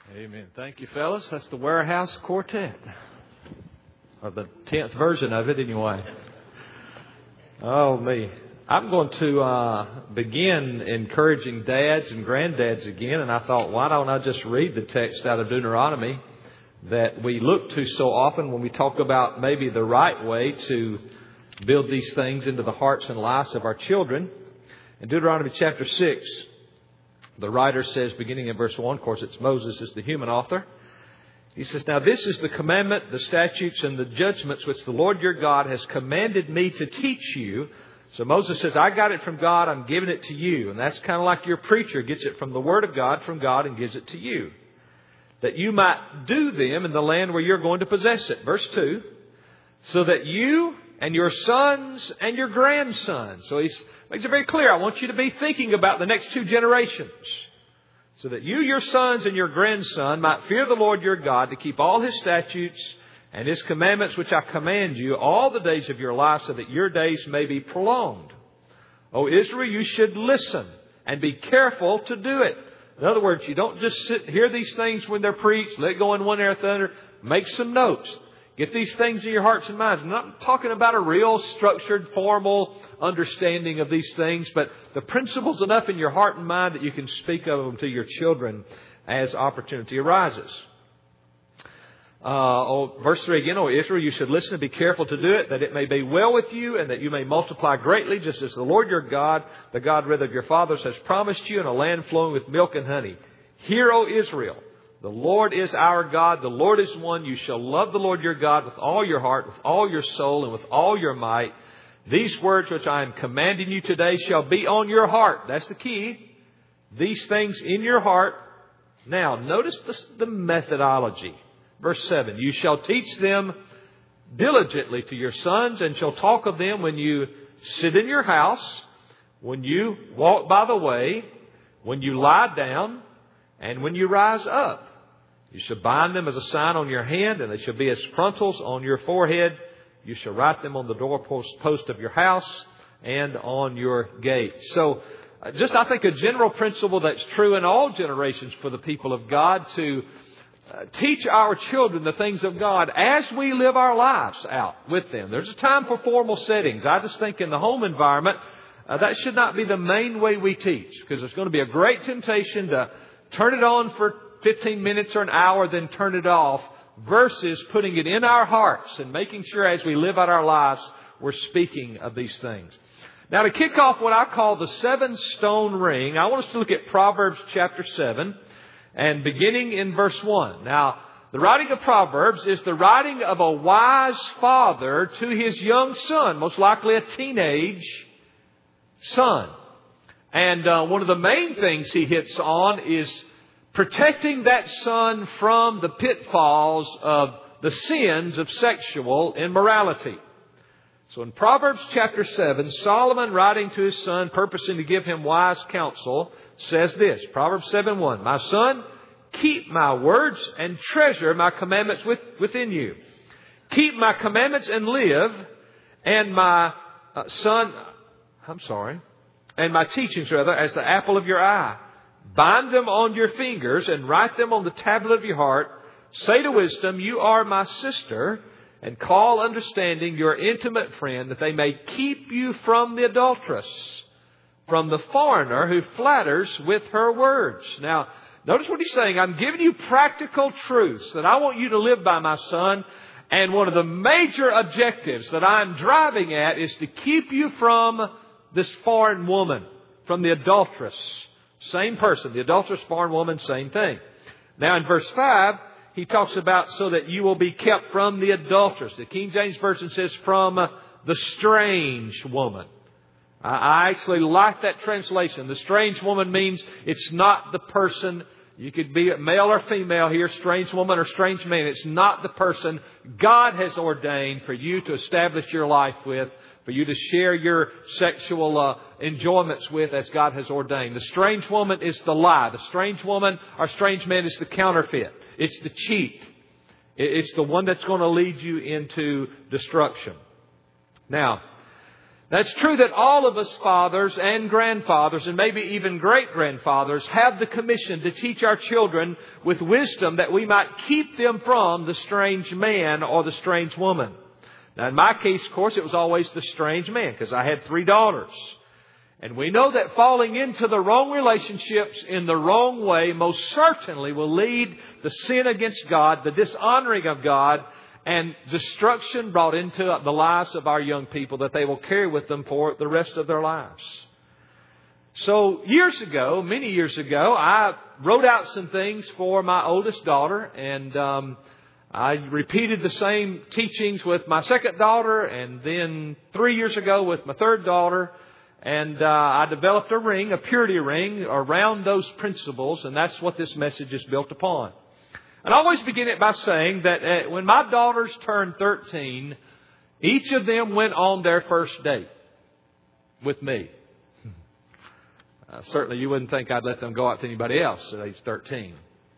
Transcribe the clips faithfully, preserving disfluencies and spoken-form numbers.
Amen. Thank you, fellas. That's the Warehouse Quartet. Or the tenth version of it, anyway. Oh, me. I'm going to uh, begin encouraging dads and granddads again. And I thought, why don't I just read the text out of Deuteronomy that we look to so often when we talk about maybe the right way to build these things into the hearts and lives of our children. In Deuteronomy chapter six, the writer says, beginning in verse one, of course it's Moses is the human author. He says, "Now this is the commandment, the statutes, and the judgments which the Lord your God has commanded me to teach you." So Moses says, I got it from God, I'm giving it to you. And that's kind of like your preacher gets it from the Word of God, from God, and gives it to you. That you might do them in the land where you're going to possess it. Verse two, "So that you and your sons and your grandsons." So he makes it very clear, I want you to be thinking about the next two generations. "So that you, your sons, and your grandson might fear the Lord your God, to keep all His statutes and His commandments which I command you all the days of your life, so that your days may be prolonged. O Israel, you should listen and be careful to do it." In other words, you don't just sit hear these things when they're preached, let go in one ear, the other. Make some notes. Get these things in your hearts and minds. I'm not talking about a real structured, formal understanding of these things, but the principles enough in your heart and mind that you can speak of them to your children as opportunity arises. Uh, oh, verse three again, "O Israel, you should listen and be careful to do it, that it may be well with you and that you may multiply greatly, just as the Lord your God, the God rather of your fathers, has promised you, in a land flowing with milk and honey. Hear, O Israel, the Lord is our God, the Lord is one. You shall love the Lord your God with all your heart, with all your soul, and with all your might. These words which I am commanding you today shall be on your heart." That's the key. These things in your heart. Now, notice the, the methodology. Verse seven, "You shall teach them diligently to your sons, and shall talk of them when you sit in your house, when you walk by the way, when you lie down, and when you rise up. You shall bind them as a sign on your hand, and they shall be as frontals on your forehead. You shall write them on the doorpost post of your house and on your gate." So, uh, just I think a general principle that's true in all generations for the people of God, to uh, teach our children the things of God as we live our lives out with them. There's a time for formal settings. I just think in the home environment, uh, that should not be the main way we teach, because there's going to be a great temptation to turn it on for fifteen minutes or an hour, then turn it off, versus putting it in our hearts and making sure as we live out our lives, we're speaking of these things. Now, to kick off what I call the seven stone ring, I want us to look at Proverbs chapter seven, and beginning in verse one. Now, the writing of Proverbs is the writing of a wise father to his young son, most likely a teenage son. And uh, one of the main things he hits on is protecting that son from the pitfalls of the sins of sexual immorality. So in Proverbs chapter seven, Solomon, writing to his son, purposing to give him wise counsel, says this, Proverbs seven one, "My son, keep my words and treasure my commandments with, within you. Keep my commandments and live, and my uh, son, I'm sorry, and my teachings rather, as the apple of your eye. Bind them on your fingers and write them on the tablet of your heart. Say to wisdom, you are my sister, and call understanding your intimate friend, that they may keep you from the adulteress, from the foreigner who flatters with her words." Now, notice what he's saying. I'm giving you practical truths that I want you to live by, my son. And one of the major objectives that I'm driving at is to keep you from this foreign woman, from the adulteress. Same person, the adulterous foreign woman, same thing. Now in verse five, he talks about so that you will be kept from the adulteress. The King James Version says from the strange woman. I actually like that translation. The strange woman means it's not the person. You could be male or female here, strange woman or strange man. It's not the person God has ordained for you to establish your life with, for you to share your sexual uh, enjoyments with as God has ordained. The strange woman is the lie. The strange woman or strange man is the counterfeit. It's the cheat. It's the one that's going to lead you into destruction. Now, That's true that all of us fathers and grandfathers and maybe even great-grandfathers have the commission to teach our children with wisdom that we might keep them from the strange man or the strange woman. Now, in my case, of course, it was always the strange man because I had three daughters. And we know that falling into the wrong relationships in the wrong way most certainly will lead to sin against God, the dishonoring of God, and destruction brought into the lives of our young people that they will carry with them for the rest of their lives. So years ago, many years ago, I wrote out some things for my oldest daughter, and um, I repeated the same teachings with my second daughter, and then three years ago with my third daughter. And uh, I developed a ring, a purity ring, around those principles, and that's what this message is built upon. And I always begin it by saying that uh, when my daughters turned thirteen, each of them went on their first date with me. Uh, certainly you wouldn't think I'd let them go out to anybody else at age thirteen.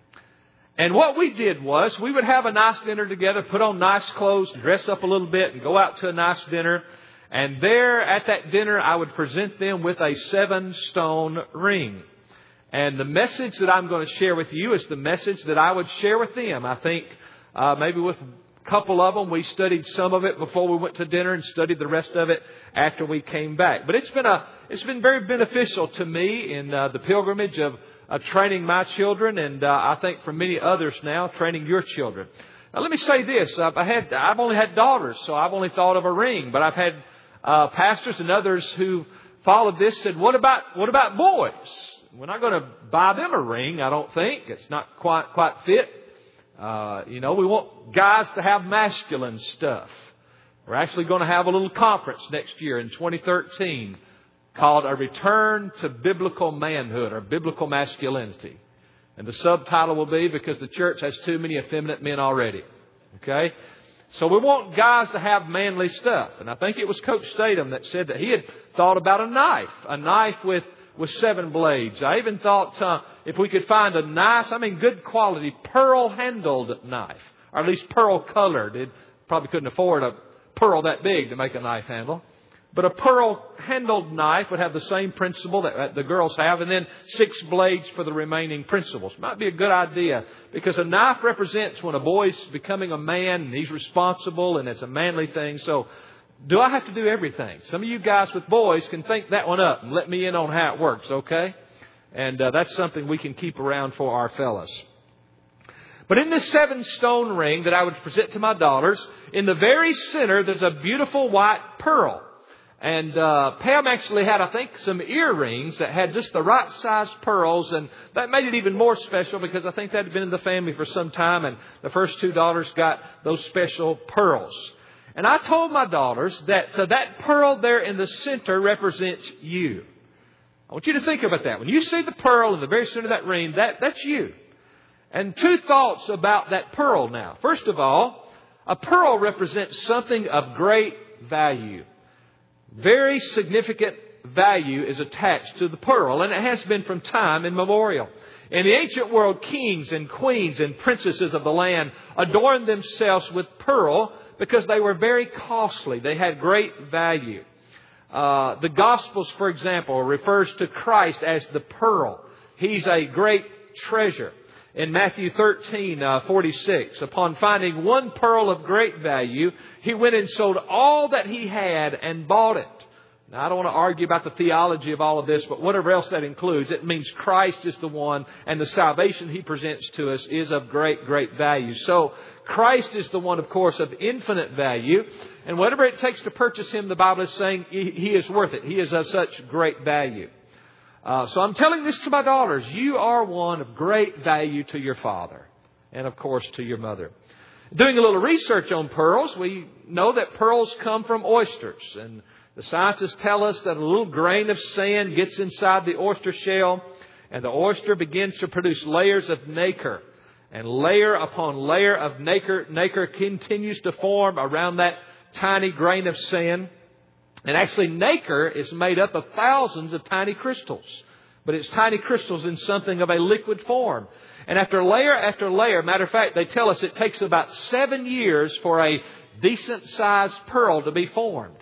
And what we did was we would have a nice dinner together, put on nice clothes, dress up a little bit, and go out to a nice dinner. And there at that dinner, I would present them with a seven-stone ring. And the message that I'm going to share with you is the message that I would share with them. I think uh, maybe with a couple of them, we studied some of it before we went to dinner and studied the rest of it after we came back. But it's been a it's been very beneficial to me in uh, the pilgrimage of, of training my children, and uh, I think for many others now, training your children. Now, let me say this: I've, I had I've only had daughters, so I've only thought of a ring, but I've had Uh, pastors and others who followed this said, what about what about boys? We're not going to buy them a ring, I don't think. It's not quite quite fit. Uh, you know, we want guys to have masculine stuff. We're actually going to have a little conference next year in twenty thirteen called A Return to Biblical Manhood or Biblical Masculinity. And the subtitle will be Because the Church Has Too Many Effeminate Men Already. Okay? So we want guys to have manly stuff. And I think it was Coach Statham that said that he had thought about a knife. A knife with, with seven blades. I even thought uh, if we could find a nice, I mean good quality, pearl-handled knife. Or at least pearl-colored. It probably couldn't afford a pearl that big to make a knife handle. But a pearl-handled knife would have the same principle that the girls have, and then six blades for the remaining principles. Might be a good idea, because a knife represents when a boy's becoming a man and he's responsible and it's a manly thing. So, do I have to do everything? Some of you guys with boys can think that one up and let me in on how it works, okay? And uh, that's something we can keep around for our fellas. But in this seven-stone ring that I would present to my daughters, in the very center there's a beautiful white pearl. And uh, Pam actually had, I think, some earrings that had just the right size pearls. And that made it even more special because I think that had been in the family for some time. And the first two daughters got those special pearls. And I told my daughters that so that pearl there in the center represents you. I want you to think about that. When you see the pearl in the very center of that ring, that, that's you. And two thoughts about that pearl now. First of all, a pearl represents something of great value. Very significant value is attached to the pearl, and it has been from time immemorial. In the ancient world, kings and queens and princesses of the land adorned themselves with pearl because they were very costly. They had great value. Uh, the Gospels, for example, refers to Christ as the pearl. He's a great treasure. In Matthew thirteen, forty-six, upon finding one pearl of great value, he went and sold all that he had and bought it. Now, I don't want to argue about the theology of all of this, but whatever else that includes, it means Christ is the one, and the salvation He presents to us is of great, great value. So, Christ is the one, of course, of infinite value. And whatever it takes to purchase Him, the Bible is saying He is worth it. He is of such great value. Uh, so I'm telling this to my daughters. You are one of great value to your father. And, of course, to your mother. Doing a little research on pearls, we know that pearls come from oysters. And the scientists tell us that a little grain of sand gets inside the oyster shell, and the oyster begins to produce layers of nacre. And layer upon layer of nacre, nacre continues to form around that tiny grain of sand. And actually, nacre is made up of thousands of tiny crystals. But it's tiny crystals in something of a liquid form. And after layer after layer, matter of fact, they tell us it takes about seven years for a decent-sized pearl to be formed.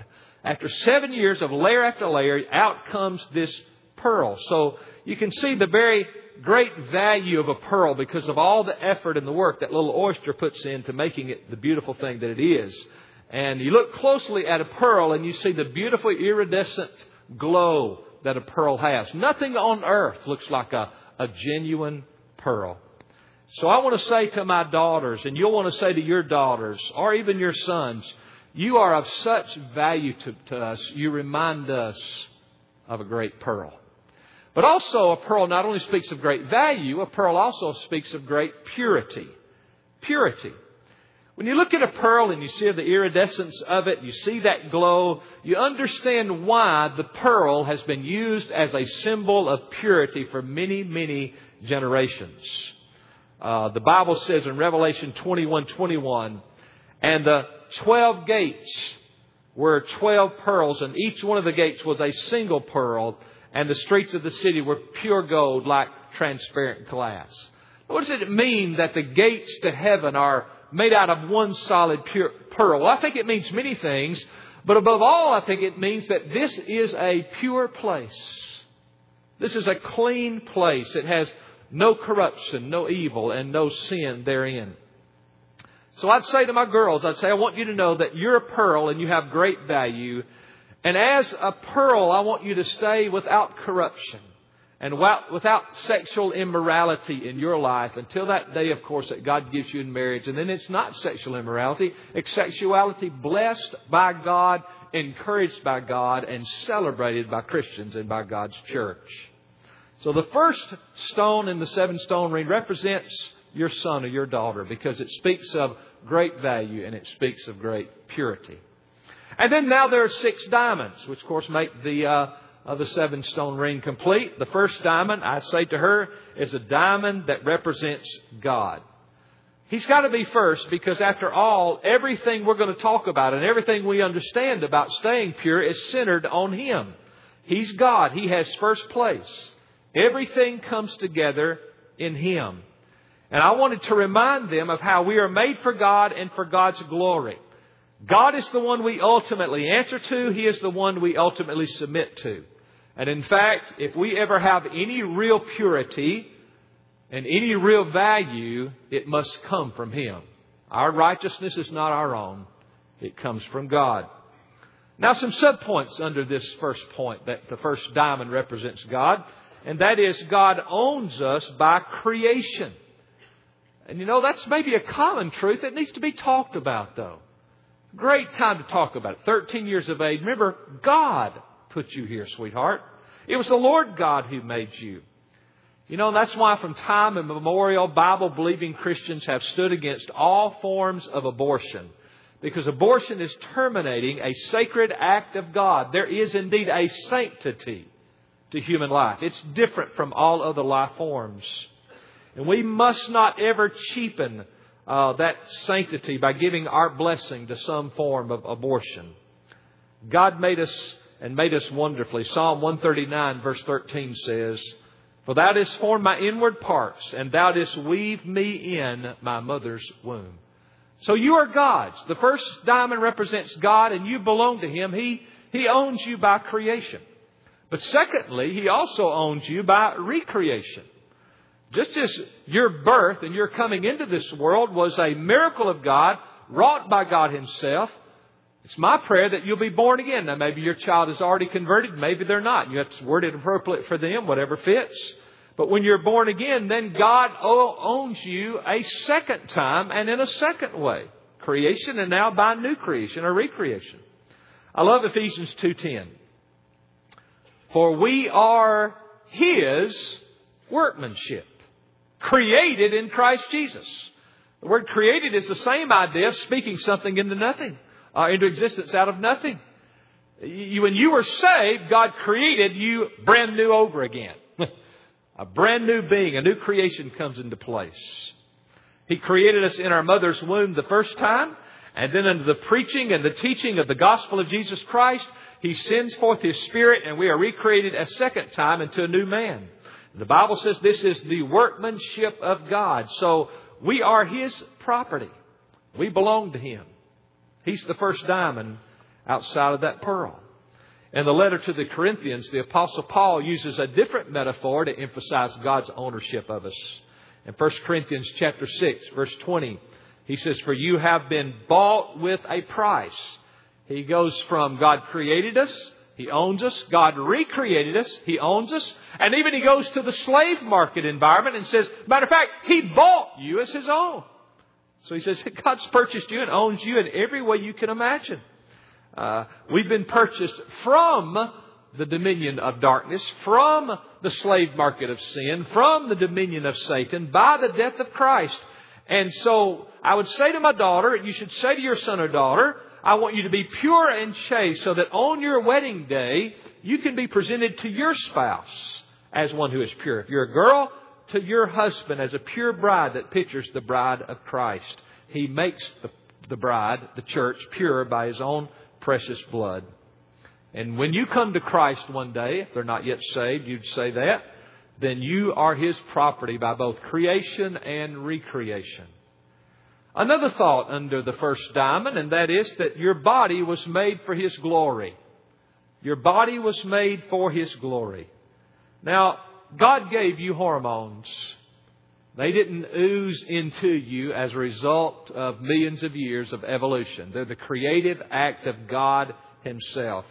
After seven years of layer after layer, out comes this pearl. So you can see the very great value of a pearl because of all the effort and the work that little oyster puts into making it the beautiful thing that it is. And you look closely at a pearl and you see the beautiful iridescent glow that a pearl has. Nothing on earth looks like a, a genuine pearl. So I want to say to my daughters, and you'll want to say to your daughters, or even your sons, you are of such value to, to us. You remind us of a great pearl. But also a pearl not only speaks of great value, a pearl also speaks of great purity. Purity. When you look at a pearl and you see the iridescence of it, you see that glow, you understand why the pearl has been used as a symbol of purity for many, many generations. Uh, the Bible says in Revelation twenty-one twenty-one, and the twelve gates were twelve pearls, and each one of the gates was a single pearl, and the streets of the city were pure gold like transparent glass. What does it mean that the gates to heaven are made out of one solid pure pearl? Well, I think it means many things, but above all, I think it means that this is a pure place. This is a clean place. It has no corruption, no evil, and no sin therein. So I'd say to my girls, I'd say, I want you to know that you're a pearl and you have great value. And as a pearl, I want you to stay without corruption and without sexual immorality in your life until that day, of course, that God gives you in marriage. And then it's not sexual immorality. It's sexuality blessed by God, encouraged by God, and celebrated by Christians and by God's church. So the first stone in the seven stone ring represents your son or your daughter because it speaks of great value and it speaks of great purity. And then now there are six diamonds, which of course make the uh, uh, the seven stone ring complete. The first diamond, I say to her, is a diamond that represents God. He's got to be first because after all, everything we're going to talk about and everything we understand about staying pure is centered on Him. He's God. He has first place. Everything comes together in Him. And I wanted to remind them of how we are made for God and for God's glory. God is the one we ultimately answer to. He is the one we ultimately submit to. And in fact, if we ever have any real purity and any real value, it must come from Him. Our righteousness is not our own. It comes from God. Now some subpoints under this first point that the first diamond represents God. And that is God owns us by creation. And you know, that's maybe a common truth that needs to be talked about though. Great time to talk about it. thirteen years of age. Remember, God put you here, sweetheart. It was the Lord God who made you. You know, that's why from time immemorial, Bible-believing Christians have stood against all forms of abortion. Because abortion is terminating a sacred act of God. There is indeed a sanctity to human life. It's different from all other life forms. And we must not ever cheapen uh, that sanctity by giving our blessing to some form of abortion. God made us and made us wonderfully. Psalm one thirty-nine verse thirteen says, "For Thou didst form my inward parts, and Thou didst weave me in my mother's womb." So you are God's. The first diamond represents God and you belong to Him. He, he owns you by creation. But secondly, He also owns you by recreation. Just as your birth and your coming into this world was a miracle of God, wrought by God Himself, it's my prayer that you'll be born again. Now, maybe your child is already converted. Maybe they're not. You have to word it appropriate for them, whatever fits. But when you're born again, then God owns you a second time and in a second way. Creation and now by new creation or recreation. I love Ephesians two ten. For we are His workmanship, created in Christ Jesus. The word created is the same idea of speaking something into nothing, uh, into existence out of nothing. You, when you were saved, God created you brand new over again. A brand new being, a new creation comes into place. He created us in our mother's womb the first time, and then under the preaching and the teaching of the gospel of Jesus Christ, He sends forth His Spirit, and we are recreated a second time into a new man. The Bible says this is the workmanship of God. So we are His property. We belong to Him. He's the first diamond. outside of that pearl. In the letter to the Corinthians, the Apostle Paul uses a different metaphor to emphasize God's ownership of us. In First Corinthians chapter six, verse twenty, he says, "For you have been bought with a price." He goes from God created us, He owns us. God recreated us, He owns us. And even He goes to the slave market environment and says, matter of fact, He bought you as His own. So He says, God's purchased you and owns you in every way you can imagine. Uh, we've been purchased from the dominion of darkness, from the slave market of sin, from the dominion of Satan by the death of Christ. And so I would say to my daughter, you should say to your son or daughter, I want you to be pure and chaste so that on your wedding day, you can be presented to your spouse as one who is pure. If you're a girl, to your husband as a pure bride that pictures the bride of Christ. He makes the, the bride, the church, pure by His own precious blood. And when you come to Christ one day, if they're not yet saved, you'd say that, then you are His property by both creation and recreation. Another thought under the first diamond, and that is that your body was made for His glory. Your body was made for His glory. Now, God gave you hormones. They didn't ooze into you as a result of millions of years of evolution. They're the creative act of God Himself.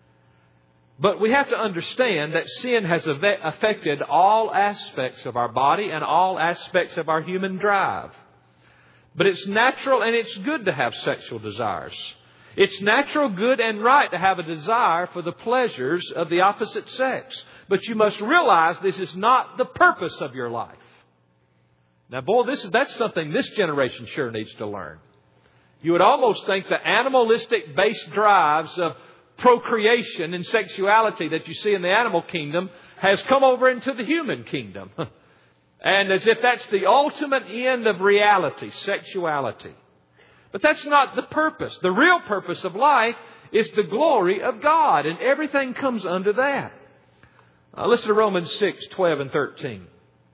But we have to understand that sin has affected all aspects of our body and all aspects of our human drive. But it's natural and it's good to have sexual desires. It's natural, good, and right to have a desire for the pleasures of the opposite sex. But you must realize this is not the purpose of your life. Now, boy, this is, that's something this generation sure needs to learn. You would almost think the animalistic based drives of procreation and sexuality that you see in the animal kingdom has come over into the human kingdom. And as if that's the ultimate end of reality, sexuality. But that's not the purpose. The real purpose of life is the glory of God. And everything comes under that. Uh, listen to Romans six, twelve and thirteen.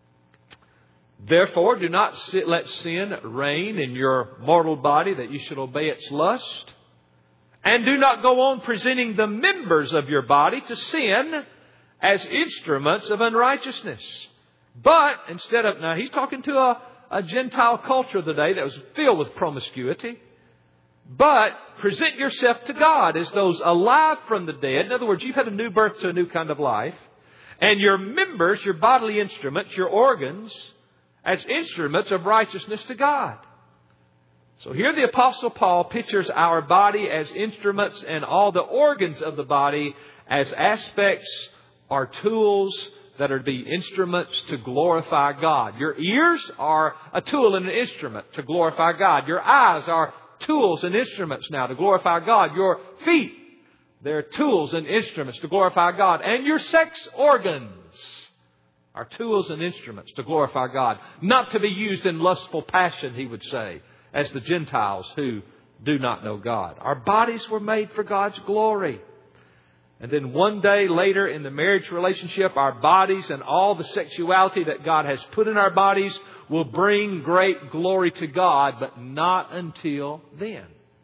Therefore, do not sit, let sin reign in your mortal body that you should obey its lust. And do not go on presenting the members of your body to sin as instruments of unrighteousness. But instead of, now he's talking to a, a Gentile culture of the day that was filled with promiscuity. But present yourself to God as those alive from the dead. In other words, you've had a new birth to a new kind of life. And your members, your bodily instruments, your organs, as instruments of righteousness to God. So here the Apostle Paul pictures our body as instruments and all the organs of the body as aspects or tools that are to be instruments to glorify God. Your ears are a tool and an instrument to glorify God. Your eyes are tools and instruments now to glorify God. Your feet, they're tools and instruments to glorify God. And your sex organs are tools and instruments to glorify God. Not to be used in lustful passion, he would say, as the Gentiles who do not know God. Our bodies were made for God's glory. And then one day later in the marriage relationship, our bodies and all the sexuality that God has put in our bodies will bring great glory to God, but not until then.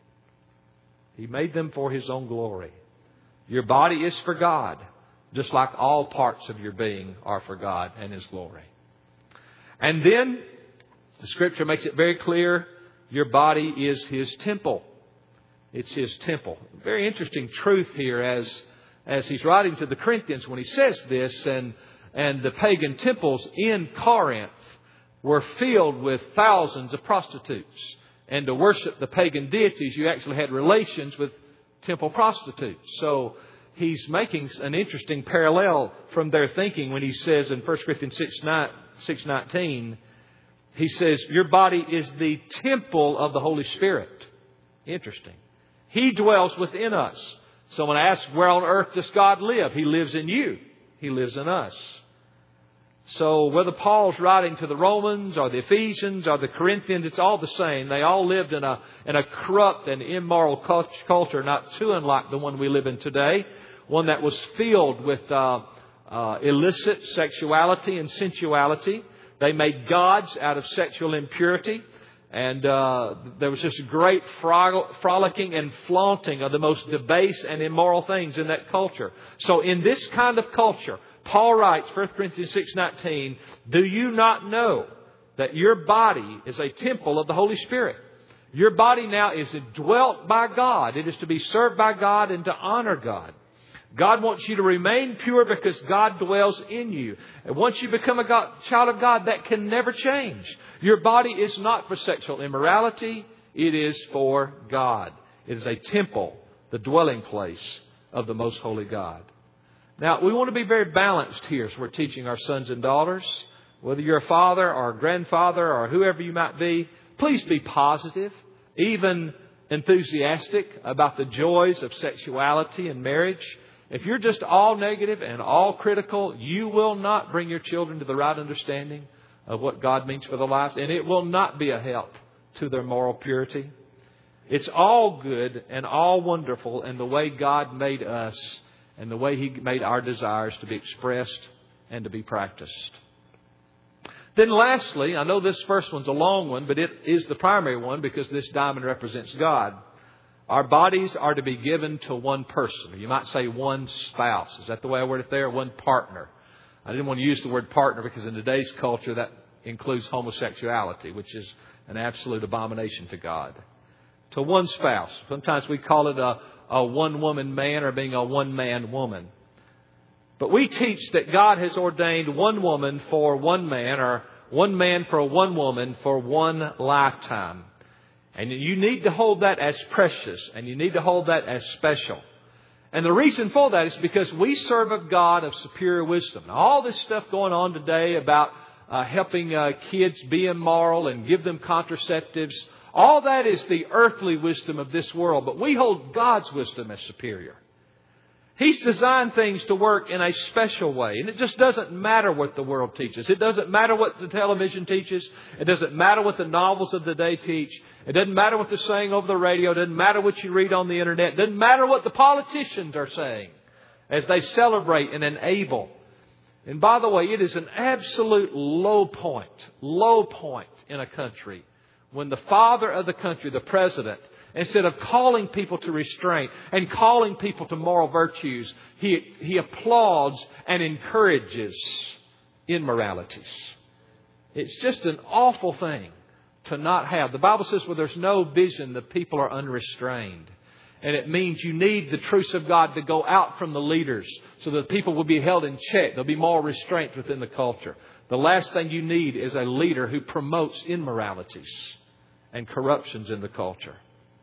He made them for His own glory. Your body is for God, just like all parts of your being are for God and His glory. And then the Scripture makes it very clear, your body is His temple. It's His temple. Very interesting truth here as As he's writing to the Corinthians when he says this, and, and the pagan temples in Corinth were filled with thousands of prostitutes. And to worship the pagan deities, you actually had relations with temple prostitutes. So he's making an interesting parallel from their thinking when he says in First Corinthians six nineteen, he says, your body is the temple of the Holy Spirit. Interesting. He dwells within us. Someone asks, where on earth does God live? He lives in you. He lives in us. So whether Paul's writing to the Romans or the Ephesians or the Corinthians, it's all the same. They all lived in a, in a corrupt and immoral culture, not too unlike the one we live in today. One that was filled with uh, uh, illicit sexuality and sensuality. They made gods out of sexual impurity. And uh, there was just great frolicking and flaunting of the most debased and immoral things in that culture. So in this kind of culture, Paul writes, First Corinthians six nineteen, do you not know that your body is a temple of the Holy Spirit? Your body now is dwelt by God. It is to be served by God and to honor God. God wants you to remain pure because God dwells in you. And once you become a God, child of God, that can never change. Your body is not for sexual immorality. It is for God. It is a temple, the dwelling place of the most holy God. Now, we want to be very balanced here as we're teaching our sons and daughters. Whether you're a father or a grandfather or whoever you might be, please be positive, even enthusiastic about the joys of sexuality and marriage. If you're just all negative and all critical, you will not bring your children to the right understanding of what God means for their lives, and it will not be a help to their moral purity. It's all good and all wonderful in the way God made us and the way He made our desires to be expressed and to be practiced. Then lastly, I know this first one's a long one, but it is the primary one because this diamond represents God. Our bodies are to be given to one person. You might say one spouse. Is that the way I word it there? One partner. I didn't want to use the word partner because in today's culture that includes homosexuality, which is an absolute abomination to God. To one spouse. Sometimes we call it a, a one-woman man or being a one-man woman. But we teach that God has ordained one woman for one man or one man for one woman for one lifetime. And you need to hold that as precious and you need to hold that as special. And the reason for that is because we serve a God of superior wisdom. Now, all this stuff going on today about uh, helping uh, kids be immoral and give them contraceptives, all that is the earthly wisdom of this world. But we hold God's wisdom as superior. He's designed things to work in a special way. And it just doesn't matter what the world teaches. It doesn't matter what the television teaches. It doesn't matter what the novels of the day teach. It doesn't matter what they're saying over the radio. It doesn't matter what you read on the internet. It doesn't matter what the politicians are saying as they celebrate and enable. And by the way, it is an absolute low point, low point in a country when the father of the country, the president, instead of calling people to restraint and calling people to moral virtues, he, he applauds and encourages immoralities. It's just an awful thing to not have. The Bible says where there's no vision, the people are unrestrained. And it means you need the truths of God to go out from the leaders so that people will be held in check. There'll be moral restraint within the culture. The last thing you need is a leader who promotes immoralities and corruptions in the culture.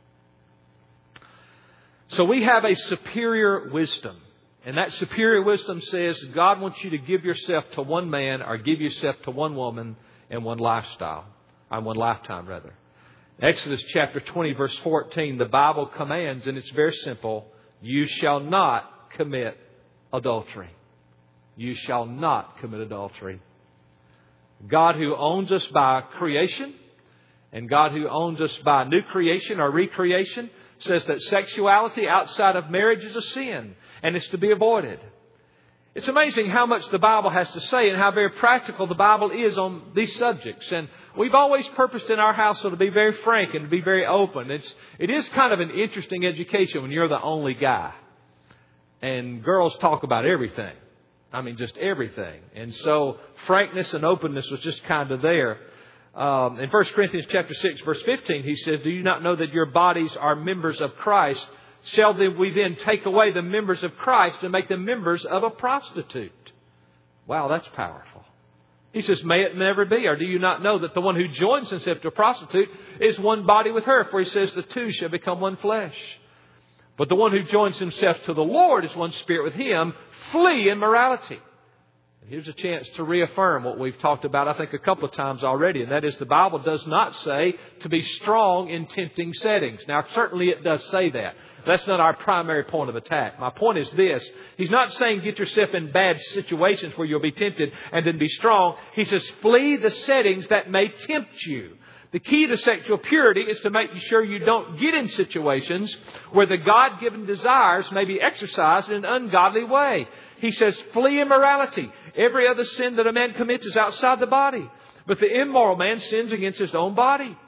So we have a superior wisdom. And that superior wisdom says God wants you to give yourself to one man or give yourself to one woman in one lifestyle. On one lifetime, rather. Exodus chapter twenty, verse fourteen, the Bible commands, and it's very simple, you shall not commit adultery. You shall not commit adultery. God who owns us by creation and God who owns us by new creation or recreation says that sexuality outside of marriage is a sin and it's to be avoided. It's amazing how much the Bible has to say and how very practical the Bible is on these subjects. And we've always purposed in our household to be very frank and to be very open. It's, it is kind of an interesting education when you're the only guy. And girls talk about everything. I mean, just everything. And so frankness and openness was just kind of there. Um, in First Corinthians chapter six, verse fifteen, he says, do you not know that your bodies are members of Christ? Shall we then take away the members of Christ and make them members of a prostitute? Wow, that's powerful. He says, may it never be. Or do you not know that the one who joins himself to a prostitute is one body with her? For he says the two shall become one flesh. But the one who joins himself to the Lord is one spirit with Him. Flee immorality. And here's a chance to reaffirm what we've talked about, I think, a couple of times already. And that is the Bible does not say to be strong in tempting settings. Now, certainly it does say that. That's not our primary point of attack. My point is this. He's not saying get yourself in bad situations where you'll be tempted and then be strong. He says flee the settings that may tempt you. The key to sexual purity is to make sure you don't get in situations where the God-given desires may be exercised in an ungodly way. He says flee immorality. Every other sin that a man commits is outside the body. But the immoral man sins against his own body.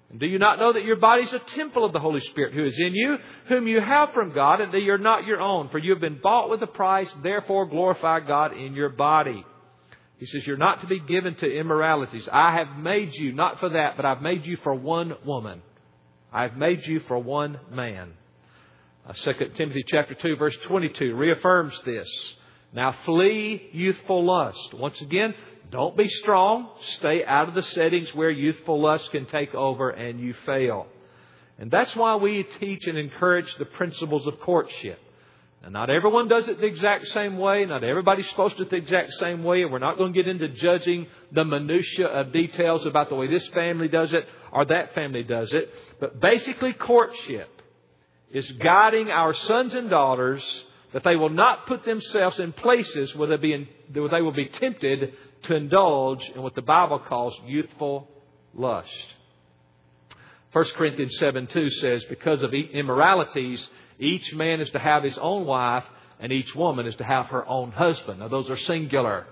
And do you not know that your body is a temple of the Holy Spirit who is in you, whom you have from God, and that you are not your own? For you have been bought with a price, therefore glorify God in your body. He says, you're not to be given to immoralities. I have made you, not for that, but I've made you for one woman. I've made you for one man. Uh, Second Timothy chapter two, verse twenty-two reaffirms this. Now flee youthful lust. Once again, don't be strong. Stay out of the settings where youthful lust can take over and you fail. And that's why we teach and encourage the principles of courtship. And not everyone does it the exact same way. Not everybody's supposed to do it the exact same way. And we're not going to get into judging the minutiae of details about the way this family does it or that family does it. But basically, courtship is guiding our sons and daughters that they will not put themselves in places where they, be in, where they will be tempted to indulge in what the Bible calls youthful lust. First Corinthians seven two says, because of immoralities, each man is to have his own wife, and each woman is to have her own husband. Now, those are singular.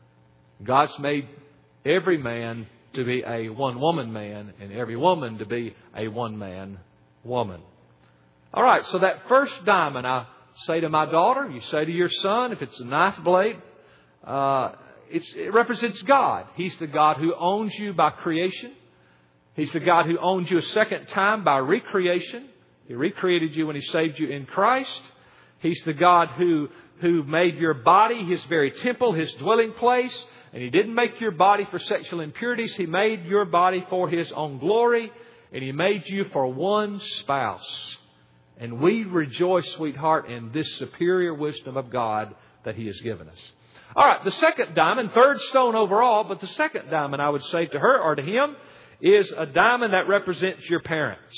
God's made every man to be a one-woman man, and every woman to be a one-man woman. All right, so that first diamond, I say to my daughter, you say to your son, if it's a knife blade, uh, it's, it represents God. He's the God who owns you by creation. He's the God who owns you a second time by recreation. He recreated you when He saved you in Christ. He's the God who, who made your body His very temple, His dwelling place. And He didn't make your body for sexual impurities. He made your body for His own glory. And He made you for one spouse. And we rejoice, sweetheart, in this superior wisdom of God that He has given us. All right, the second diamond, third stone overall, but the second diamond, I would say to her or to him, is a diamond that represents your parents.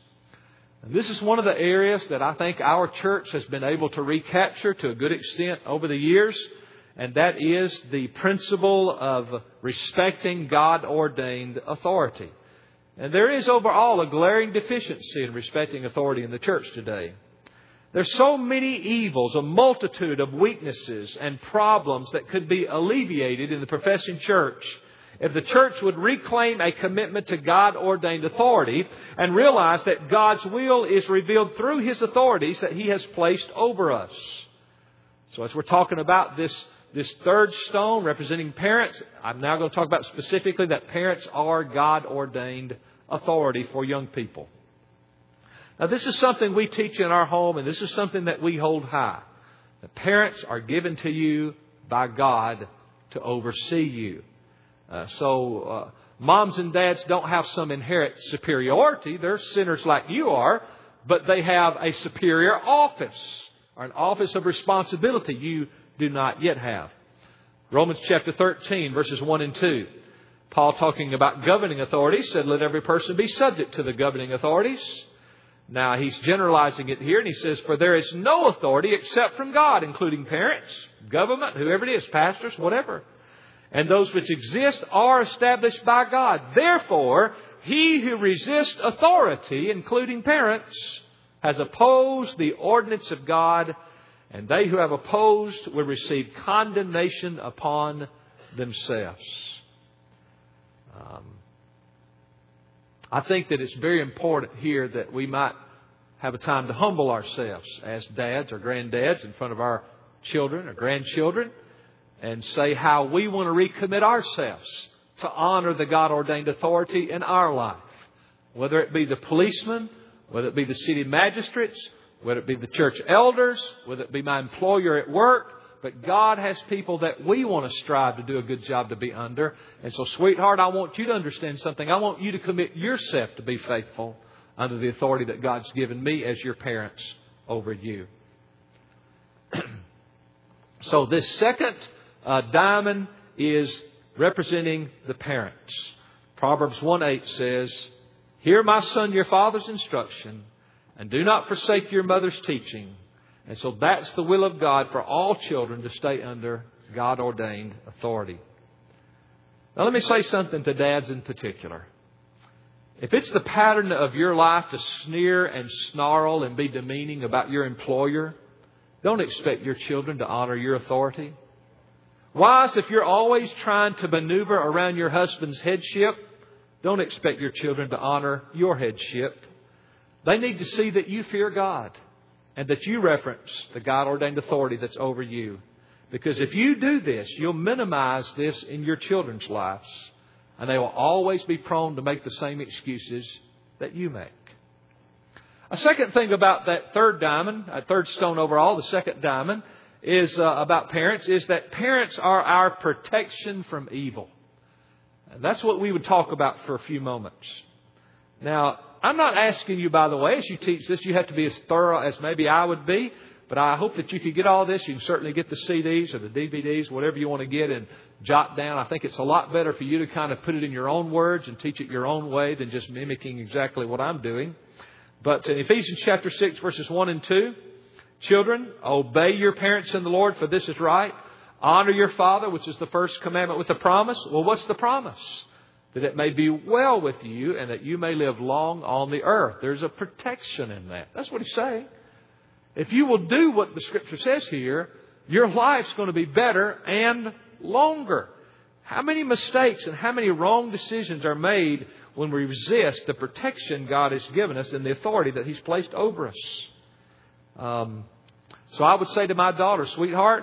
And this is one of the areas that I think our church has been able to recapture to a good extent over the years. And that is the principle of respecting God-ordained authority. And there is overall a glaring deficiency in respecting authority in the church today. There's so many evils, a multitude of weaknesses and problems that could be alleviated in the professing church if the church would reclaim a commitment to God-ordained authority and realize that God's will is revealed through His authorities that He has placed over us. So as we're talking about this, this third stone representing parents, I'm now going to talk about specifically that parents are God-ordained authority for young people. Now, this is something we teach in our home, and this is something that we hold high. The parents are given to you by God to oversee you. Uh, so, uh, moms and dads don't have some inherent superiority. They're sinners like you are, but they have a superior office or an office of responsibility you do not yet have. Romans chapter thirteen, verses one and two. Paul, talking about governing authorities, said, let every person be subject to the governing authorities. Now, he's generalizing it here, and he says, for there is no authority except from God, including parents, government, whoever it is, pastors, whatever. And those which exist are established by God. Therefore, he who resists authority, including parents, has opposed the ordinance of God, and they who have opposed will receive condemnation upon themselves. Um, I think that it's very important here that we might have a time to humble ourselves as dads or granddads in front of our children or grandchildren and say how we want to recommit ourselves to honor the God-ordained authority in our life. Whether it be the policeman, whether it be the city magistrates, whether it be the church elders, whether it be my employer at work. But God has people that we want to strive to do a good job to be under. And so, sweetheart, I want you to understand something. I want you to commit yourself to be faithful under the authority that God's given me as your parents over you. So this second uh, diamond is representing the parents. Proverbs one eight says, hear, my son, your father's instruction, and do not forsake your mother's teaching. And so that's the will of God for all children to stay under God-ordained authority. Now let me say something to dads in particular. If it's the pattern of your life to sneer and snarl and be demeaning about your employer, don't expect your children to honor your authority. Wives, if you're always trying to maneuver around your husband's headship, don't expect your children to honor your headship. They need to see that you fear God and that you reverence the God-ordained authority that's over you. Because if you do this, you'll minimize this in your children's lives. And they will always be prone to make the same excuses that you make. A second thing about that third diamond, a third stone overall, the second diamond, is uh, about parents, is that parents are our protection from evil. And that's what we would talk about for a few moments. Now, I'm not asking you, by the way, as you teach this, you have to be as thorough as maybe I would be. But I hope that you could get all this. You can certainly get the C Ds or the D V Ds, whatever you want to get, and jot down. I think it's a lot better for you to kind of put it in your own words and teach it your own way than just mimicking exactly what I'm doing. But in Ephesians chapter six, verses one and two, children, obey your parents in the Lord, for this is right. Honor your father, which is the first commandment, with a promise. Well, what's the promise? That it may be well with you and that you may live long on the earth. There's a protection in that. That's what he's saying. If you will do what the Scripture says here, your life's going to be better and longer. How many mistakes and how many wrong decisions are made when we resist the protection God has given us and the authority that He's placed over us? Um, so I would say to my daughter, sweetheart,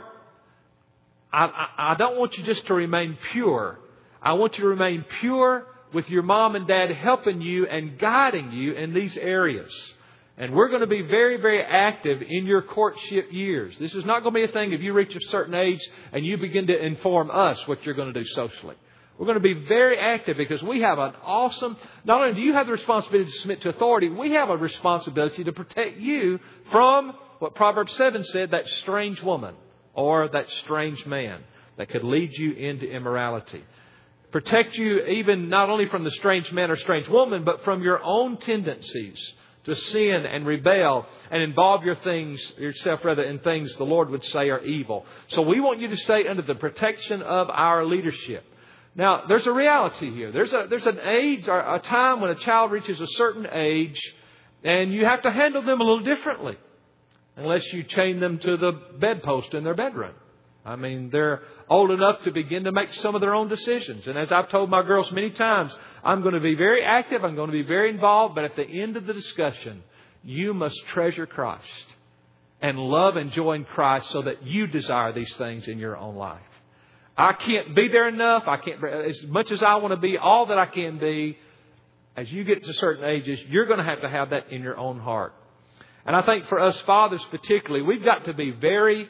I, I, I don't want you just to remain pure. I want you to remain pure with your mom and dad helping you and guiding you in these areas. And we're going to be very, very active in your courtship years. This is not going to be a thing if you reach a certain age and you begin to inform us what you're going to do socially. We're going to be very active because we have an awesome, not only do you have the responsibility to submit to authority, we have a responsibility to protect you from what Proverbs seven said, that strange woman or that strange man that could lead you into immorality. Protect you even not only from the strange man or strange woman, but from your own tendencies to sin and rebel and involve your things, yourself rather, in things the Lord would say are evil. So we want you to stay under the protection of our leadership. Now, there's a reality here. There's a there's an age or a time when a child reaches a certain age, and you have to handle them a little differently, unless you chain them to the bedpost in their bedroom. I mean, they're old enough to begin to make some of their own decisions. And as I've told my girls many times, I'm going to be very active. I'm going to be very involved. But at the end of the discussion, you must treasure Christ and love and joy in Christ so that you desire these things in your own life. I can't be there enough. I can't, as much as I want to be all that I can be, as you get to certain ages, you're going to have to have that in your own heart. And I think for us fathers particularly, we've got to be very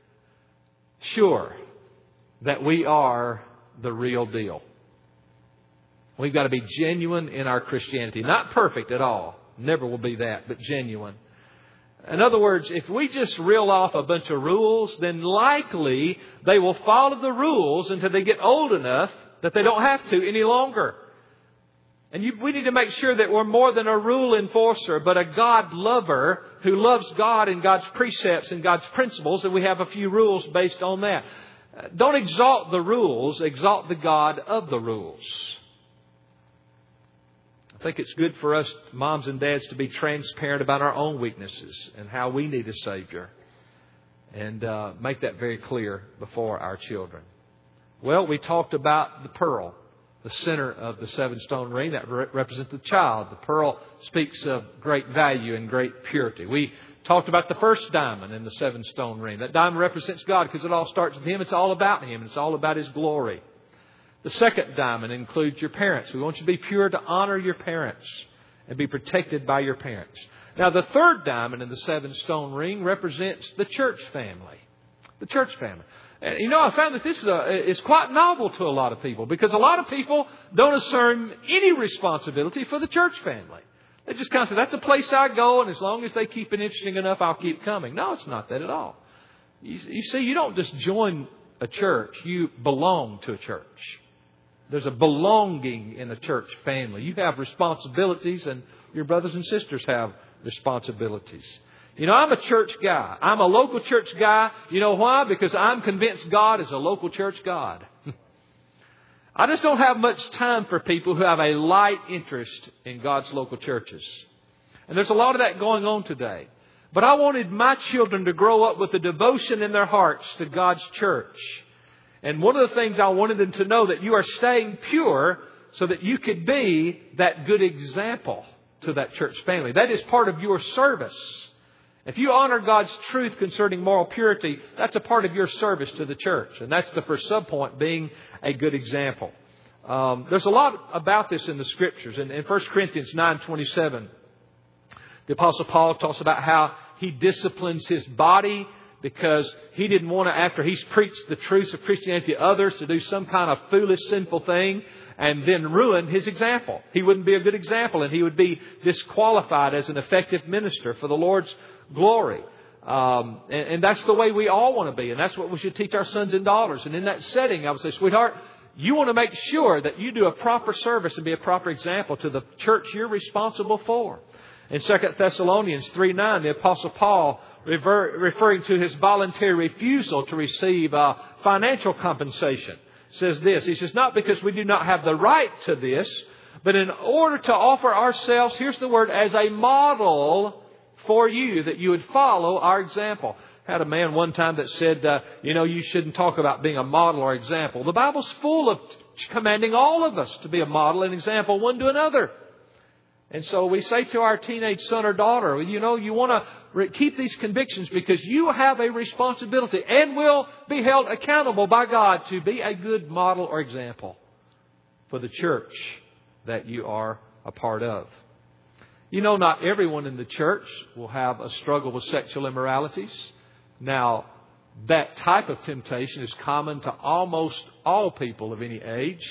sure that we are the real deal. We've got to be genuine in our Christianity. Not perfect at all. Never will be that, but genuine. In other words, if we just reel off a bunch of rules, then likely they will follow the rules until they get old enough that they don't have to any longer. And you, we need to make sure that we're more than a rule enforcer, but a God lover who loves God and God's precepts and God's principles, and we have a few rules based on that. Don't exalt the rules, exalt the God of the rules. I think it's good for us, moms and dads, to be transparent about our own weaknesses and how we need a Savior. And uh, make that very clear before our children. Well, we talked about the pearl, the center of the seven stone ring that re- represents the child. The pearl speaks of great value and great purity. We talked about the first diamond in the seven stone ring. That diamond represents God because it all starts with Him. It's all about Him. It's all about His glory. The second diamond includes your parents. We want you to be pure, to honor your parents and be protected by your parents. Now, the third diamond in the seven stone ring represents the church family. The church family. And, you know, I found that this is, a, is quite novel to a lot of people because a lot of people don't assume any responsibility for the church family. They just kind of say, that's a place I go, and as long as they keep it interesting enough, I'll keep coming. No, it's not that at all. You, you see, you don't just join a church. You belong to a church. There's a belonging in a church family. You have responsibilities, and your brothers and sisters have responsibilities. You know, I'm a church guy. I'm a local church guy. You know why? Because I'm convinced God is a local church God. I just don't have much time for people who have a light interest in God's local churches. And there's a lot of that going on today. But I wanted my children to grow up with a devotion in their hearts to God's church. And one of the things I wanted them to know that you are staying pure so that you could be that good example to that church family. That is part of your service. If you honor God's truth concerning moral purity, that's a part of your service to the church. And that's the first subpoint, being a good example. Um, there's a lot about this in the Scriptures. In, in First Corinthians nine twenty-seven, the Apostle Paul talks about how he disciplines his body because he didn't want to, after he's preached the truths of Christianity to others, to do some kind of foolish, sinful thing and then ruin his example. He wouldn't be a good example, and he would be disqualified as an effective minister for the Lord's glory. Um, and, and that's the way we all want to be. And that's what we should teach our sons and daughters. And in that setting, I would say, sweetheart, you want to make sure that you do a proper service and be a proper example to the church you're responsible for. In Second Thessalonians three nine, the Apostle Paul, refer, referring to his voluntary refusal to receive uh, financial compensation, says this. He says, not because we do not have the right to this, but in order to offer ourselves, here's the word, as a model for you, that you would follow our example. I had a man one time that said, uh, you know, you shouldn't talk about being a model or example. The Bible's full of commanding all of us to be a model and example one to another. And so we say to our teenage son or daughter, you know, you want to re- keep these convictions because you have a responsibility and will be held accountable by God to be a good model or example for the church that you are a part of. You know, not everyone in the church will have a struggle with sexual immoralities. Now, that type of temptation is common to almost all people of any age.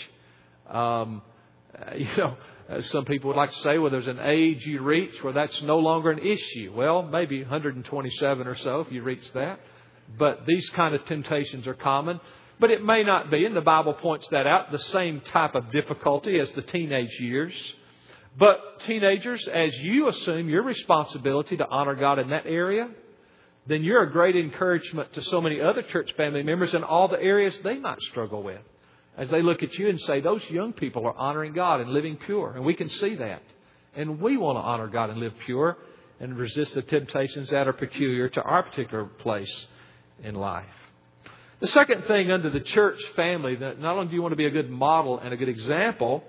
Um, you know, some people would like to say, well, there's an age you reach where that's no longer an issue. Well, maybe one hundred twenty-seven or so if you reach that. But these kind of temptations are common. But it may not be, and the Bible points that out, the same type of difficulty as the teenage years. But teenagers, as you assume your responsibility to honor God in that area, then you're a great encouragement to so many other church family members in all the areas they might struggle with. As they look at you and say, those young people are honoring God and living pure. And we can see that. And we want to honor God and live pure and resist the temptations that are peculiar to our particular place in life. The second thing under the church family, that not only do you want to be a good model and a good example,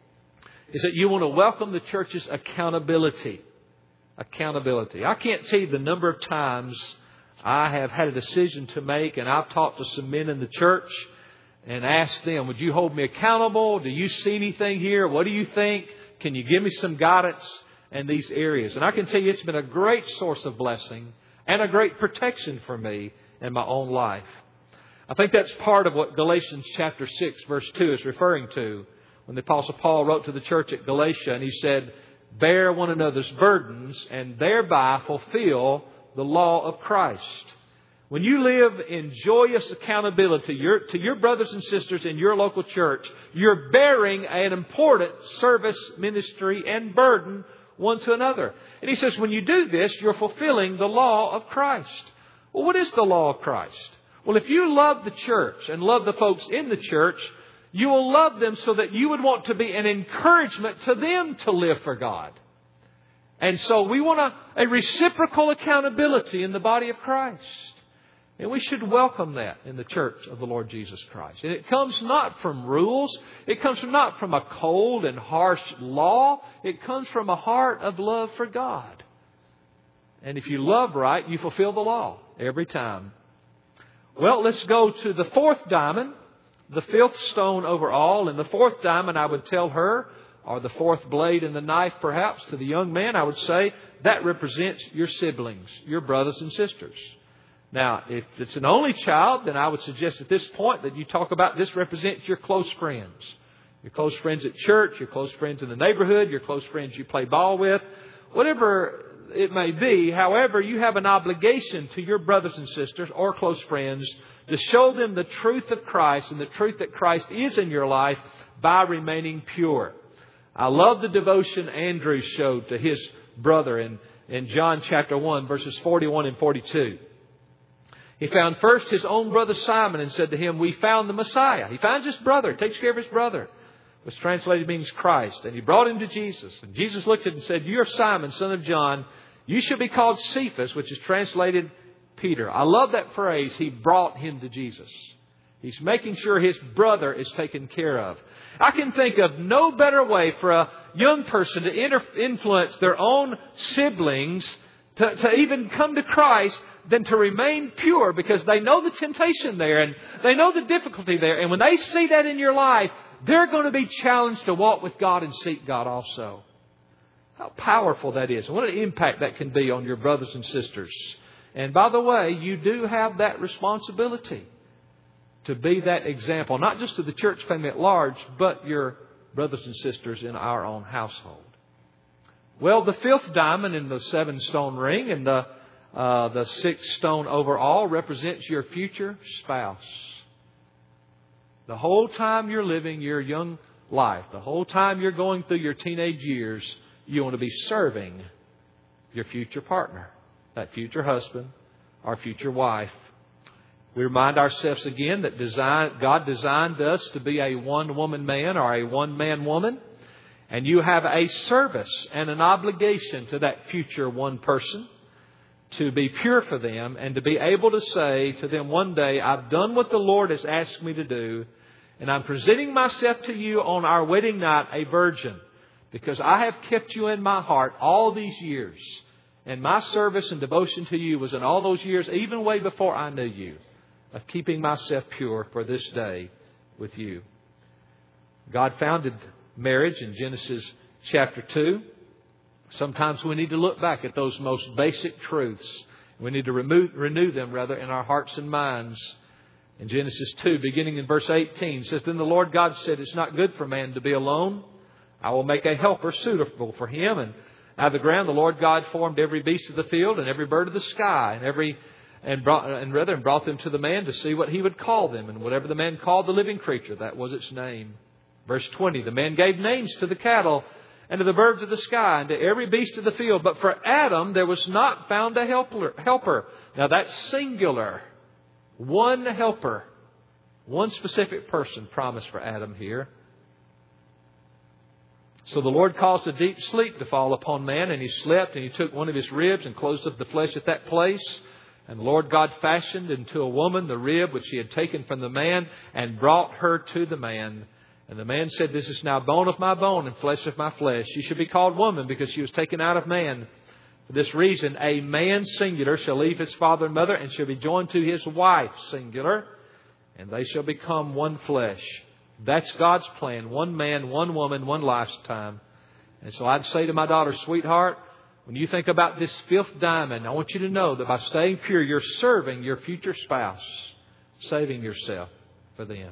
is that you want to welcome the church's accountability. Accountability. I can't tell you the number of times I have had a decision to make, and I've talked to some men in the church and asked them, would you hold me accountable? Do you see anything here? What do you think? Can you give me some guidance in these areas? And I can tell you it's been a great source of blessing and a great protection for me in my own life. I think that's part of what Galatians chapter six verse two is referring to when the Apostle Paul wrote to the church at Galatia, and he said, bear one another's burdens and thereby fulfill the law of Christ. When you live in joyous accountability your, to your brothers and sisters in your local church, you're bearing an important service, ministry, and burden one to another. And he says, when you do this, you're fulfilling the law of Christ. Well, what is the law of Christ? Well, if you love the church and love the folks in the church, you will love them so that you would want to be an encouragement to them to live for God. And so we want a, a reciprocal accountability in the body of Christ. And we should welcome that in the church of the Lord Jesus Christ. And it comes not from rules. It comes from not from a cold and harsh law. It comes from a heart of love for God. And if you love right, you fulfill the law every time. Well, let's go to the fourth diamond, the fifth stone over all. And the fourth diamond, I would tell her, or the fourth blade in the knife perhaps, to the young man, I would say that represents your siblings, your brothers and sisters. Now, if it's an only child, then I would suggest at this point that you talk about this represents your close friends. Your close friends at church, your close friends in the neighborhood, your close friends you play ball with, whatever it may be. However, you have an obligation to your brothers and sisters or close friends to show them the truth of Christ and the truth that Christ is in your life by remaining pure. I love the devotion Andrew showed to his brother in, in John chapter one, verses forty-one and forty-two. He found first his own brother Simon and said to him, we found the Messiah. He finds his brother, takes care of his brother, which translated means Christ. And he brought him to Jesus. And Jesus looked at him and said, you are Simon, son of John. You shall be called Cephas, which is translated Peter. I love that phrase. He brought him to Jesus. He's making sure his brother is taken care of. I can think of no better way for a young person to inter- influence their own siblings to, to even come to Christ than to remain pure, because they know the temptation there and they know the difficulty there. And when they see that in your life, they're going to be challenged to walk with God and seek God also. How powerful that is. And what an impact that can be on your brothers and sisters. And by the way, you do have that responsibility to be that example, not just to the church family at large, but your brothers and sisters in our own household. Well, the fifth diamond in the seven stone ring and the, uh, the sixth stone overall represents your future spouse. The whole time you're living your young life, the whole time you're going through your teenage years, you want to be serving your future partner, that future husband or future wife. We remind ourselves again that design, God designed us to be a one-woman man or a one-man woman. And you have a service and an obligation to that future one person to be pure for them and to be able to say to them one day, I've done what the Lord has asked me to do, and I'm presenting myself to you on our wedding night a virgin, because I have kept you in my heart all these years. And my service and devotion to you was in all those years, even way before I knew you, of keeping myself pure for this day with you. God founded marriage in Genesis chapter two. Sometimes we need to look back at those most basic truths. We need to remove, renew them rather in our hearts and minds. In Genesis two, beginning in verse eighteen, it says, Then the Lord God said, It's not good for man to be alone. I will make a helper suitable for him. And out of the ground the Lord God formed every beast of the field and every bird of the sky and every and brought and rather and brought them to the man to see what he would call them. And whatever the man called the living creature, that was its name. Verse twenty, the man gave names to the cattle and to the birds of the sky and to every beast of the field. But for Adam there was not found a helper. helper. Now that's singular. One helper. One specific person promised for Adam here. So the Lord caused a deep sleep to fall upon man, and he slept, and he took one of his ribs and closed up the flesh at that place. And the Lord God fashioned into a woman the rib which he had taken from the man and brought her to the man. And the man said, This is now bone of my bone and flesh of my flesh. She should be called woman because she was taken out of man. For this reason, a man singular shall leave his father and mother and shall be joined to his wife singular, and they shall become one flesh. That's God's plan. One man, one woman, one lifetime. And so I'd say to my daughter, sweetheart, when you think about this fifth diamond, I want you to know that by staying pure, you're serving your future spouse, saving yourself for them.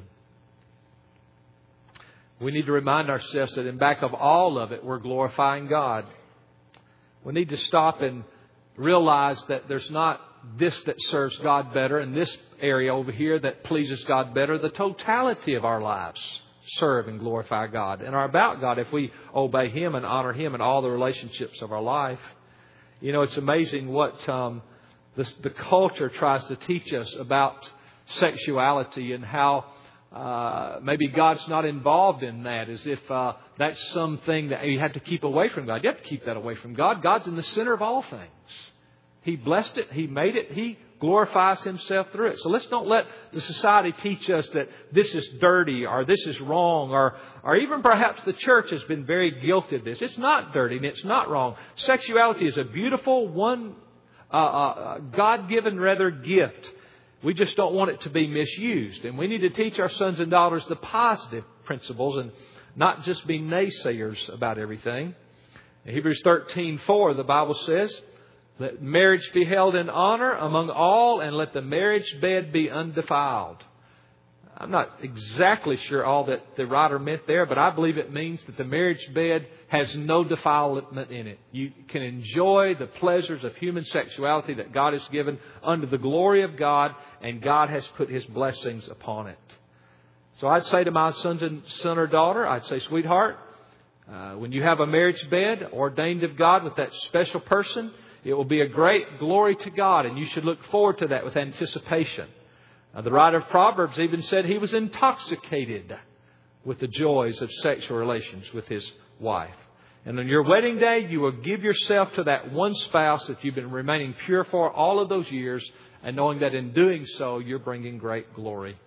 We need to remind ourselves that in back of all of it, we're glorifying God. We need to stop and realize that there's not this that serves God better and this area over here that pleases God better. The totality of our lives serve and glorify God and are about God if we obey Him and honor Him in all the relationships of our life. You know, it's amazing what um, this, the culture tries to teach us about sexuality and how uh, maybe God's not involved in that, as if uh, that's something that you have to keep away from God. You have to keep that away from God. God's in the center of all things. He blessed it. He made it. He glorifies Himself through it. So let's don't let the society teach us that this is dirty or this is wrong, or or even perhaps the church has been very guilty of this. It's not dirty and it's not wrong. Sexuality is a beautiful, one uh, uh, God-given rather gift. We just don't want it to be misused. And we need to teach our sons and daughters the positive principles and not just be naysayers about everything. In Hebrews thirteen four, the Bible says, Let marriage be held in honor among all, and let the marriage bed be undefiled. I'm not exactly sure all that the writer meant there, but I believe it means that the marriage bed has no defilement in it. You can enjoy the pleasures of human sexuality that God has given under the glory of God, and God has put His blessings upon it. So I'd say to my sons and son or daughter, I'd say, sweetheart, uh, when you have a marriage bed ordained of God with that special person, it will be a great glory to God, and you should look forward to that with anticipation. Uh, the writer of Proverbs even said he was intoxicated with the joys of sexual relations with his wife. And on your wedding day, you will give yourself to that one spouse that you've been remaining pure for all of those years, and knowing that in doing so, you're bringing great glory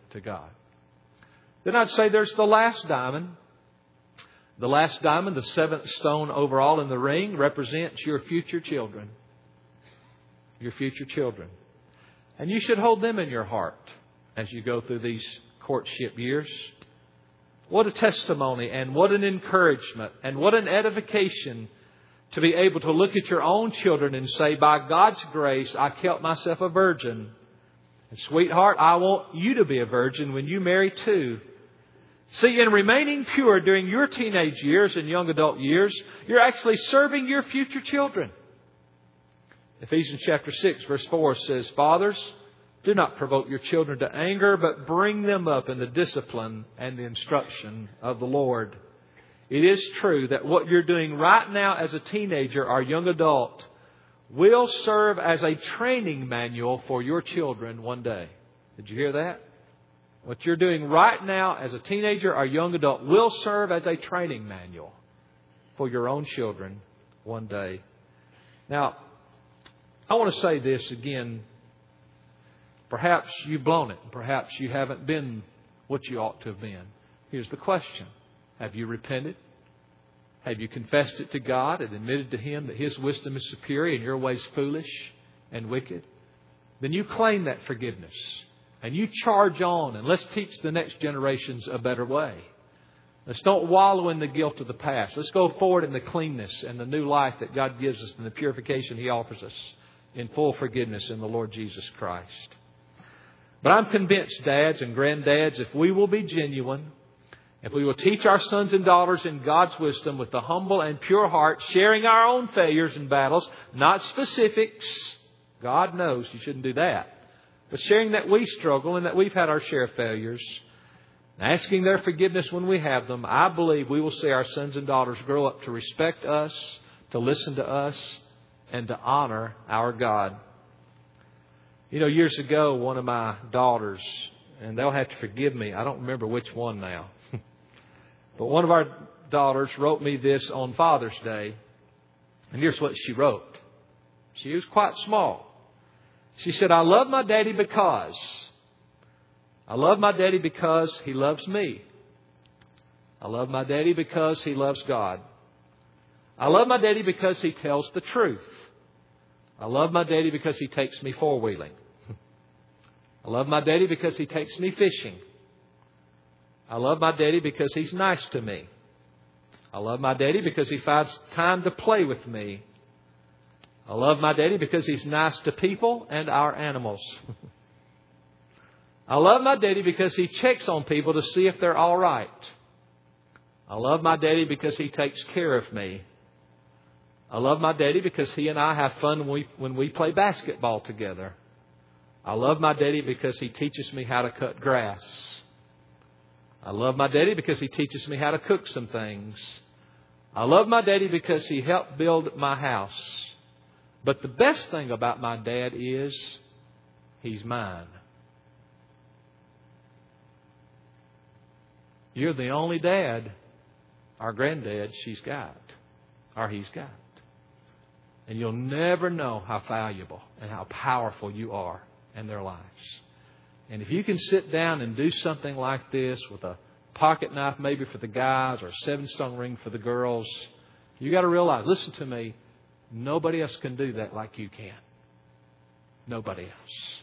to God. Then I'd say there's the last diamond. The last diamond, the seventh stone overall in the ring, represents your future children. Your future children. And you should hold them in your heart as you go through these courtship years. What a testimony and what an encouragement and what an edification to be able to look at your own children and say, by God's grace, I kept myself a virgin. And sweetheart, I want you to be a virgin when you marry too. See, in remaining pure during your teenage years and young adult years, you're actually serving your future children. Ephesians chapter six verse four says, Fathers, do not provoke your children to anger, but bring them up in the discipline and the instruction of the Lord. It is true that what you're doing right now as a teenager or young adult will serve as a training manual for your children one day. Did you hear that? What you're doing right now as a teenager or young adult will serve as a training manual for your own children one day. Now, I want to say this again. Perhaps you've blown it. Perhaps you haven't been what you ought to have been. Here's the question. Have you repented? Have you confessed it to God and admitted to Him that His wisdom is superior and your ways foolish and wicked? Then you claim that forgiveness. And you charge on and let's teach the next generations a better way. Let's don't wallow in the guilt of the past. Let's go forward in the cleanness and the new life that God gives us and the purification He offers us in full forgiveness in the Lord Jesus Christ. But I'm convinced, dads and granddads, if we will be genuine, if we will teach our sons and daughters in God's wisdom with a humble and pure heart, sharing our own failures and battles, not specifics. God knows you shouldn't do that. But sharing that we struggle and that we've had our share of failures, asking their forgiveness when we have them, I believe we will see our sons and daughters grow up to respect us, to listen to us, and to honor our God. You know, years ago, one of my daughters, and they'll have to forgive me, I don't remember which one now, but one of our daughters wrote me this on Father's Day, and here's what she wrote. She was quite small. She said, I love my daddy because. I love my daddy because he loves me. I love my daddy because he loves God. I love my daddy because he tells the truth. I love my daddy because he takes me four-wheeling. I love my daddy because he takes me fishing. I love my daddy because he's nice to me. I love my daddy because he finds time to play with me. I love my daddy because he's nice to people and our animals. I love my daddy because he checks on people to see if they're all right. I love my daddy because he takes care of me. I love my daddy because he and I have fun when we, when we play basketball together. I love my daddy because he teaches me how to cut grass. I love my daddy because he teaches me how to cook some things. I love my daddy because he helped build my house. But the best thing about my dad is he's mine. You're the only dad or granddad she's got or he's got. And you'll never know how valuable and how powerful you are in their lives. And if you can sit down and do something like this with a pocket knife maybe for the guys or a seven-stone ring for the girls, you got to realize, listen to me, nobody else can do that like you can. Nobody else.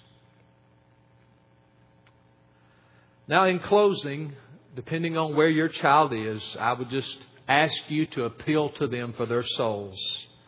Now, in closing, depending on where your child is, I would just ask you to appeal to them for their souls.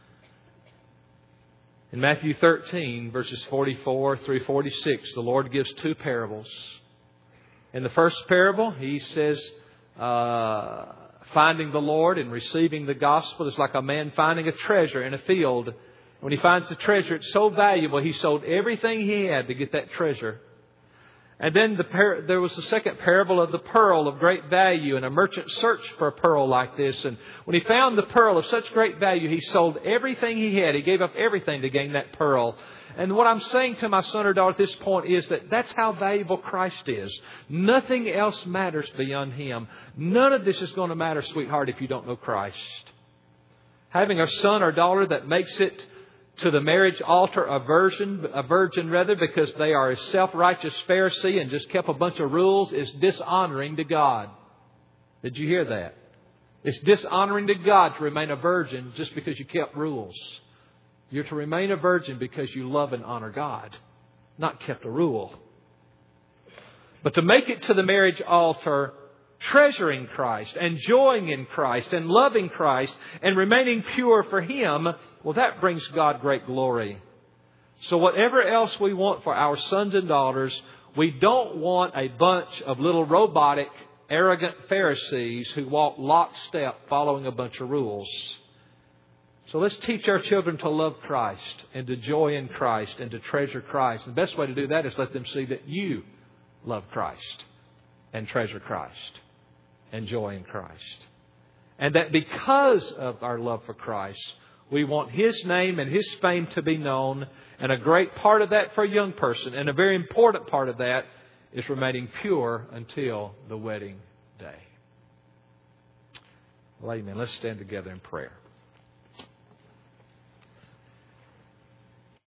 In Matthew thirteen, verses forty-four through forty-six, the Lord gives two parables. In the first parable, He says, uh, finding the Lord and receiving the gospel is like a man finding a treasure in a field. When he finds the treasure, it's so valuable, he sold everything he had to get that treasure. And then the par- there was the second parable of the pearl of great value, and a merchant searched for a pearl like this. And when he found the pearl of such great value, he sold everything he had. He gave up everything to gain that pearl. And what I'm saying to my son or daughter at this point is that that's how valuable Christ is. Nothing else matters beyond Him. None of this is going to matter, sweetheart, if you don't know Christ. Having a son or daughter that makes it to the marriage altar a virgin, a virgin rather, because they are a self-righteous Pharisee and just kept a bunch of rules is dishonoring to God. Did you hear that? It's dishonoring to God to remain a virgin just because you kept rules. You're to remain a virgin because you love and honor God, not kept a rule. But to make it to the marriage altar treasuring Christ, and joying in Christ, and loving Christ, and remaining pure for Him, well, that brings God great glory. So whatever else we want for our sons and daughters, we don't want a bunch of little robotic, arrogant Pharisees who walk lockstep following a bunch of rules. So let's teach our children to love Christ, and to joy in Christ, and to treasure Christ. And the best way to do that is let them see that you love Christ, and treasure Christ, and joy in Christ. And that because of our love for Christ, we want His name and His fame to be known. And a great part of that for a young person, and a very important part of that, is remaining pure until the wedding day. Well, amen. Let's stand together in prayer.